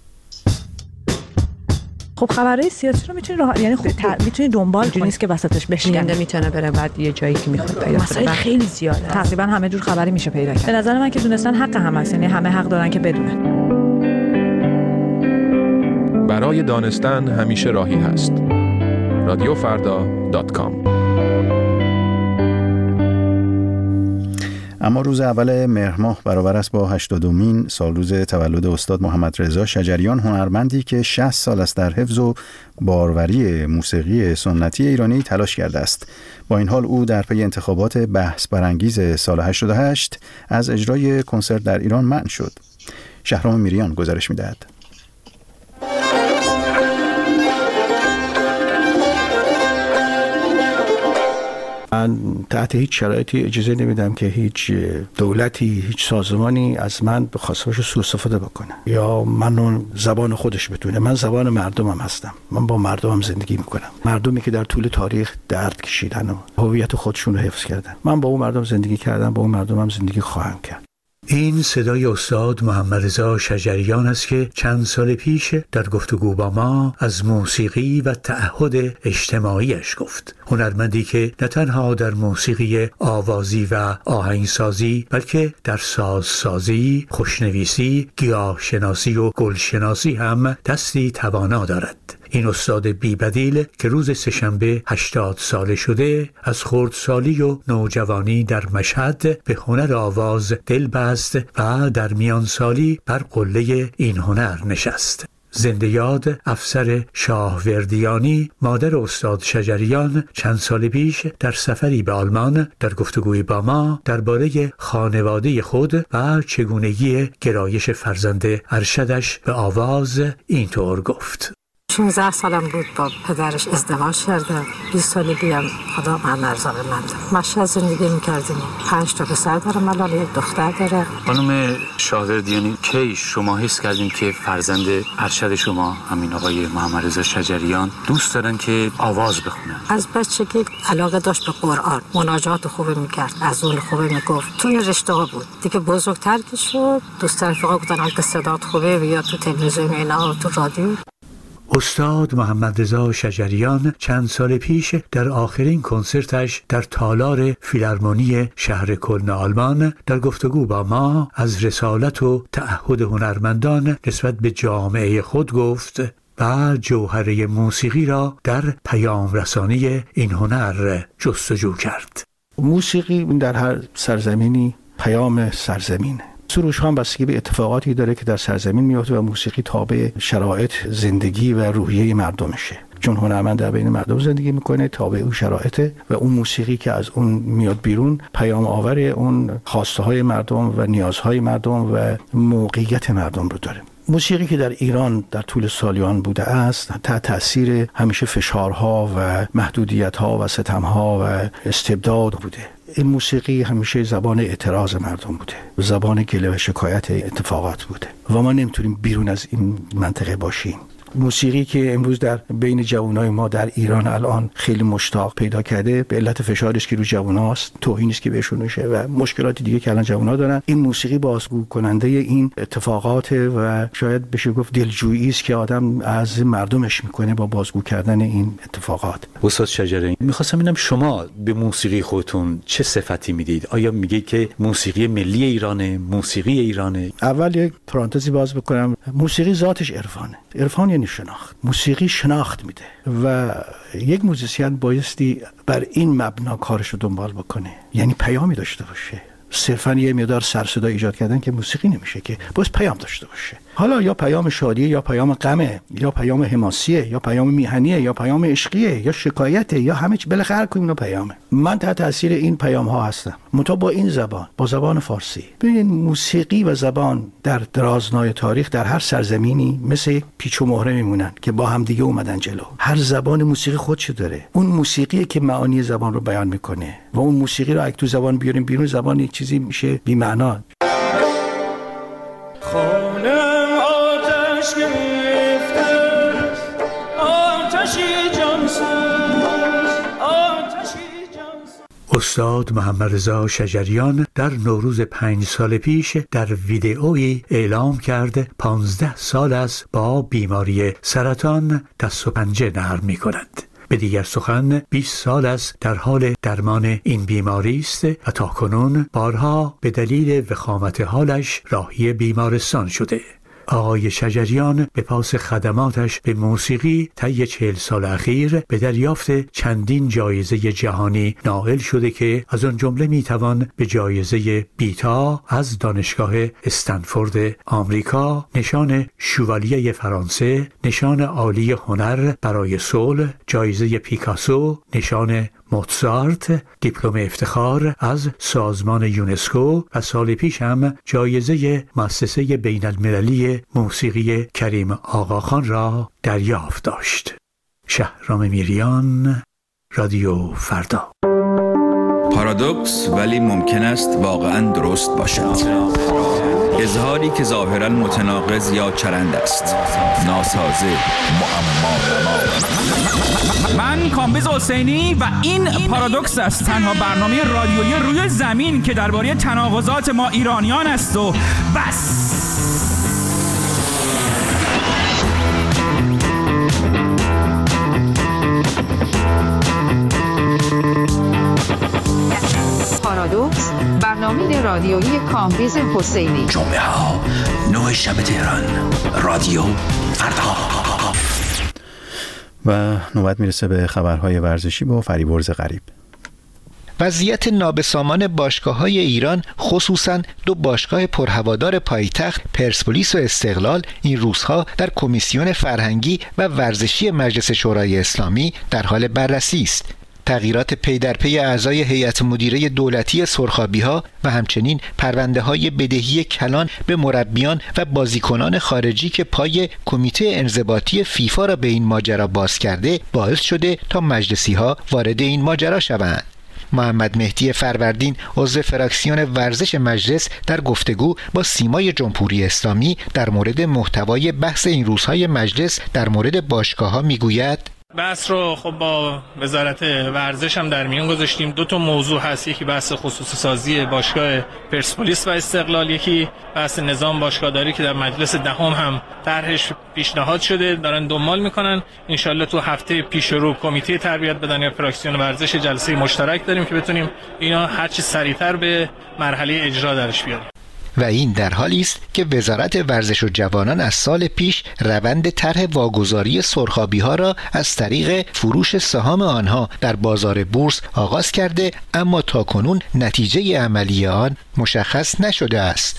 Speaker 16: خب خبرهای سیاسی رو میتونی یعنی میتونی دنبال کنی، نیست که وسطش بشکنه،
Speaker 17: میتونه بره بعد یه جایی که میخواد پیدا کنه.
Speaker 16: مسائل خیلی زیاده، تقریبا همه جور خبری میشه پیدا کرد. به نظر من که دونستن حق هم هست، یعنی همه حق دارن که بدونن.
Speaker 18: برای دانستن همیشه راهی هست. رادیوفردا.com.
Speaker 1: اما روز اول مهر ماه برابر است با 80مین سالروز تولد استاد محمد رضا شجریان، هنرمندی که 60 سال است در حفظ و باروری موسیقی سنتی ایرانی تلاش کرده است. با این حال او در پی انتخابات بحث برانگیز سال 88 از اجرای کنسرت در ایران منع شد. شهرام میریان گزارش می‌دهد.
Speaker 19: من تحت هیچ شرایطی اجازه نمیدم که هیچ دولتی، هیچ سازمانی از من به خواستش سوء استفاده بکنه یا منو زبان خودش بتونه. من زبان مردمم هستم، من با مردمم زندگی میکنم، مردمی که در طول تاریخ درد کشیدن و هویت خودشون رو حفظ کردن. من با اون مردم زندگی کردم، با اون مردمم زندگی خواهم کرد.
Speaker 20: این صدای استاد محمد رضا شجریان است که چند سال پیش در گفتگو با ما از موسیقی و تعهد اجتماعیش گفت. هنرمندی که نه تنها در موسیقی آوازی و آهنگسازی بلکه در سازسازی، خوشنویسی، گیاهشناسی و گلشناسی هم دستی توانا دارد. این استاد بی‌بدیل که روز سه‌شنبه 80 ساله شده، از خردسالی و نوجوانی در مشهد به هنر آواز دل بست و در میان سالی بر قله این هنر نشست. زنده یاد افسر شاهوردیانی، مادر استاد شجریان، چند سال پیش در سفری به آلمان در گفتگوی با ما درباره خانواده خود و چگونگی گرایش فرزند ارشدش به آواز اینطور گفت:
Speaker 21: 16 سالم بود با پدرش ازدواج کردم. 20 سالی بیام خدا من ارزاق من مشهد زندگی میکردیم. 5 تا پسر دارم، الان یک دختر داره.
Speaker 22: خانم شاهوردیانی، کی شما حس کردین که فرزند ارشد شما همین آقای محمد رضا شجریان دوست دارن که آواز بخونن؟
Speaker 21: از بچگی علاقه داشت به قرآن، مناجات خوبی میکرد، از اون خوبی میگفت. توی رشته ها بود. دیگه بزرگتر که شد دوست رفیقا گفتن که صدات خوبه بیا تو تلویزیون اینا، تو رادیو.
Speaker 20: استاد محمد رضا شجریان چند سال پیش در آخرین کنسرتش در تالار فیلارمونی شهر کلن آلمان در گفتگو با ما از رسالت و تعهد هنرمندان نسبت به جامعه خود گفت و جوهره موسیقی را در پیام رسانی این هنر جستجو کرد.
Speaker 19: موسیقی در هر سرزمینی پیام سرزمینه. سروش هم بستگی به اتفاقاتی داره که در سرزمین میفته و موسیقی تابع شرایط زندگی و روحیه مردمشه. چون هنرمند در بین مردم زندگی میکنه، تابع اون شرایطه و اون موسیقی که از اون میاد بیرون پیام آور اون خواسته های مردم و نیازهای مردم و موقعیت مردم رو داره. موسیقی که در ایران در طول سالیان بوده است تحت تأثیر همیشه فشارها و محدودیت‌ها و ستم‌ها و استبداد بوده. این موسیقی همیشه زبان اعتراض مردم بوده، زبان گله و شکایت اتفاقات بوده و ما نمیتونیم بیرون از این منطقه باشیم. موسیقی که امروز در بین جوانای ما در ایران الان خیلی مشتاق پیدا کرده به علت فشارش که رو جواناست، توهینی که بهشون میشه و مشکلاتی دیگه که الان جوانا دارن. این موسیقی بازگو کننده این اتفاقات و شاید بشه گفت دلجویی است که آدم از مردمش میکنه با بازگو کردن این اتفاقات.
Speaker 22: استاد شجریان، میخواستم ببینم شما به موسیقی خودتون چه صفتی میدید؟ آیا میگید که موسیقی ملی ایرانه، موسیقی ایرانه؟
Speaker 19: اول یک پرانتزی باز بکنم. موسیقی ذاتش عرفانه. عرفان یعنی شناخت. موسیقی شناخت میده و یک موزیسین بایستی بر این مبنا کارش رو دنبال بکنه، یعنی پیامی داشته باشه. صرفا یه مقدار سر صدا ایجاد کردن که موسیقی نمیشه، که باید پیام داشته باشه. حالا یا پیام شادیه یا پیام غمه یا پیام حماسیه یا پیام میهنیه یا پیام عشقیه یا شکایته یا همه چی، بالاخره هر کدوم پیامه. من تحت تاثیر این پیام ها هستم، منتها با این زبان، با زبان فارسی. ببین موسیقی و زبان در درازنای تاریخ در هر سرزمینی مثل پیچ و مهره میمونن که با هم دیگه اومدن جلو. هر زبان موسیقی خودشو داره. اون موسیقی که معانی زبان رو بیان میکنه و اون موسیقی رو اگه تو زبان بیاریم بیرون، زبان یک چیزی میشه بی معنا.
Speaker 20: استاد محمد رضا شجریان در نوروز 5 سال پیش در ویدئویی اعلام کرده 15 سال است با بیماری سرطان دست و پنجه نرم می کند. به دیگر سخن 20 سال است در حال درمان این بیماری است و تاکنون بارها به دلیل وخامت حالش راهی بیمارستان شده. آقای شجریان به پاس خدماتش به موسیقی طی 40 سال اخیر به دریافت چندین جایزه جهانی نائل شده که از آن جمله میتوان به جایزه بیتا از دانشگاه استنفورد آمریکا، نشان شوالیه فرانسه، نشان عالی هنر برای صلح، جایزه پیکاسو، نشان موتزارت، دیپلم افتخار از سازمان یونسکو و سال پیش هم جایزه مؤسسه بین المللی موسیقی کریم آقاخان را دریافت داشت. شهرام میریان، رادیو فردا.
Speaker 2: پارادوکس ولی ممکن است واقعا درست باشد. اظهاری که ظاهرا متناقض یا چرند است، ناسازه، معما.
Speaker 3: من کامبیز حسینی و این پارادوکس است، تنها برنامه رادیویی روی زمین که درباره تناقضات ما ایرانیان است و بس.
Speaker 23: پارادوکس، برنامه رادیویی کامبیز حسینی.
Speaker 2: جمعه ها 9 شب تهران، رادیو فردا.
Speaker 1: و نوبت میرسه به خبرهای ورزشی با فریبرز غریب.
Speaker 24: وضعیت نابسامان باشگاه‌های ایران، خصوصاً دو باشگاه پرهوادار پایتخت پرسپولیس و استقلال، این روزها در کمیسیون فرهنگی و ورزشی مجلس شورای اسلامی در حال بررسی است. تغییرات پی در پی اعضای هیئت مدیره دولتی سرخابی‌ها و همچنین پرونده‌های بدهی کلان به مربیان و بازیکنان خارجی که پای کمیته انضباطی فیفا را به این ماجرا باز کرده، باعث شده تا مجلسی‌ها وارد این ماجرا شوند. محمد مهدی فروردین، عضو فراکسیون ورزش مجلس، در گفتگو با سیمای جمهوری اسلامی در مورد محتوای بحث این روزهای مجلس در مورد باشگاه‌ها میگوید:
Speaker 25: بحث رو خب با وزارت ورزش هم در میان گذاشتیم. 2 موضوع هست، یکی بحث خصوصی سازی باشگاه پرسپولیس و استقلال، یکی بحث نظام باشگاهداری که در مجلس دهم هم طرحش پیشنهاد شده، دارن دنبال میکنن. انشالله تو هفته پیش رو کمیته تربیت بدنی فراکسیون ورزش جلسه مشترک داریم که بتونیم اینا هرچی سریعتر به مرحله اجرا درش بیاریم.
Speaker 24: و این در حالی است که وزارت ورزش و جوانان از سال پیش روند طرح واگذاری سرخابی‌ها را از طریق فروش سهام آنها در بازار بورس آغاز کرده، اما تاکنون نتیجه عملی آن مشخص نشده است.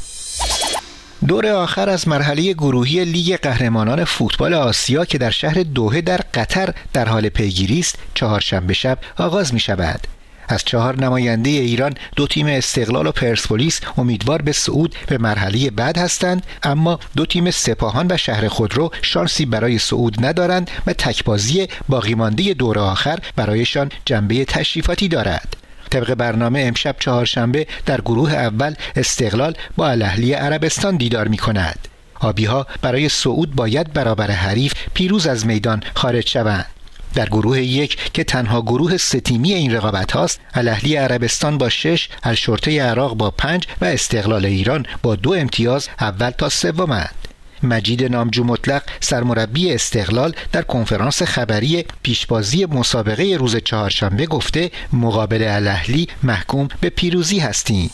Speaker 24: دور آخر از مرحله گروهی لیگ قهرمانان فوتبال آسیا که در شهر دوحه در قطر در حال پیگیری است، چهارشنبه شب آغاز می شود. از 4 نماینده ایران 2 تیم استقلال و پرسپولیس امیدوار به صعود به مرحله بعد هستند، اما 2 تیم سپاهان و شهر خودرو شانسی برای صعود ندارند و تکبازی باقی مانده دور آخر برایشان جنبه تشریفاتی دارد. طبق برنامه امشب چهارشنبه در گروه اول استقلال با الاهلی عربستان دیدار می کند. آبی‌ها برای صعود باید برابر حریف پیروز از میدان خارج شوند. در گروه 1 که تنها گروه 3 تیمی این رقابت هاست، الاهلی عربستان با 6، الشرطه عراق با 5 و استقلال ایران با 2 امتیاز اول تا سومند. مجید نامجو مطلق، سرمربی استقلال، در کنفرانس خبری پیشبازی مسابقه روز چهارشنبه گفته مقابل الاهلی محکوم به پیروزی هستیم.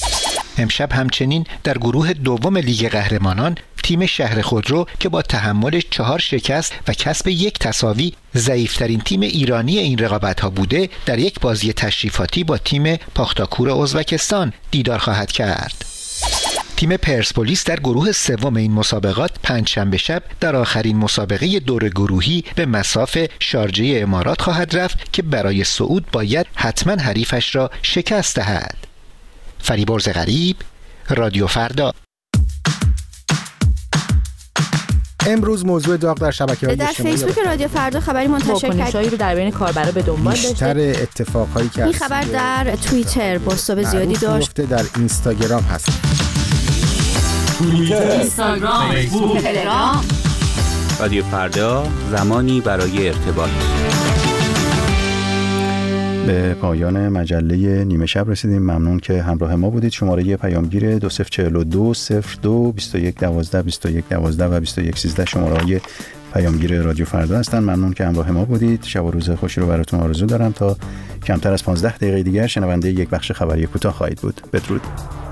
Speaker 24: امشب همچنین در گروه دوم لیگ قهرمانان تیم شهر خودرو که با تحمل 4 شکست و کسب 1 تساوی ضعیفترین تیم ایرانی این رقابت‌ها بوده، در یک بازی تشریفاتی با تیم پاختاکور ازبکستان دیدار خواهد کرد. تیم پرسپولیس در گروه سوم این مسابقات پنجشنبه شب در آخرین مسابقه دور گروهی به مصاف شارجه امارات خواهد رفت که برای صعود باید حتما حریفش را شکست دهد. فریبرز غریب، رادیو فردا.
Speaker 1: امروز موضوع داغ در شبکه‌های اجتماعی
Speaker 4: در فیسبوک رادیو فردا خبری منتشر کرد
Speaker 16: رو در بین کاربرا به دنبال داشته.
Speaker 1: بیشتر اتفاقهایی که
Speaker 4: این خبر در توییتر بازتاب زیادی داشت.
Speaker 1: در اینستاگرام هست.
Speaker 4: اینستاگرام، فیسبوک، تلگرام.
Speaker 5: رادیو فردا، زمانی برای ارتباط.
Speaker 1: به پایان مجله نیمه شب رسیدیم. ممنون که همراه ما بودید. شماره پیامگیر 2042 02 21 12 21 12 و 21 13 شماره‌های پیامگیر رادیو فردا هستند. ممنون که همراه ما بودید. شب و روز خوشی رو براتون آرزو دارم. تا کمتر از 15 دقیقه دیگر شنونده یک بخش خبری کوتاه خواهید بود. بدرود.